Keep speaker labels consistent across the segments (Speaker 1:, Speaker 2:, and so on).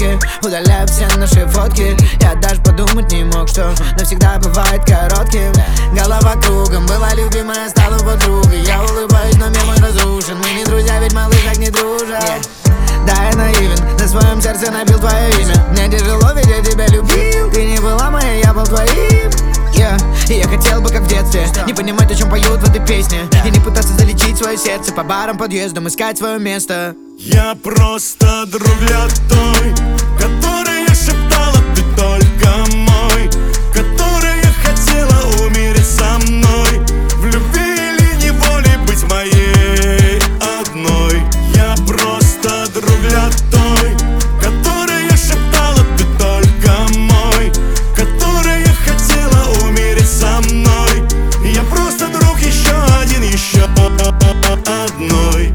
Speaker 1: щетки, удаляю все наши фотки. Я даже подумать не мог, что навсегда бывает коротким. Голова кругом, была любимая, стала подругой. Я улыбаюсь, но мир мой разрушен. Мы не друзья, ведь малыш так не дружат. Да, я наивен, на своем сердце набил твое имя. Мне тяжело, ведь я тебя любил. Ты не была моей, я был твоим. И я хотел бы, как в детстве, не понимать, о чем поют в этой песне, и не пытаться залечить свое сердце по барам, подъездам, искать свое место.
Speaker 2: Я просто друг для той, которая шептала: ты только мой, которая хотела умереть со мной, в любви или неволе быть моей одной. Я просто друг для той, которая шептала: ты только мой, которая хотела умереть со мной. Я просто друг еще один, еще одной.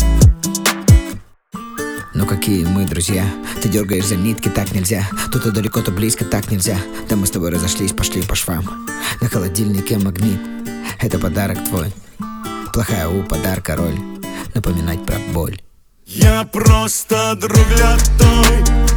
Speaker 1: Ну какие мы друзья? Ты дергаешь за нитки, так нельзя. Тут то далеко, то близко, так нельзя. Да мы с тобой разошлись, пошли по швам. На холодильнике магнит, это подарок твой. Плохая у подарка роль, напоминать про боль.
Speaker 2: Я просто друг для той,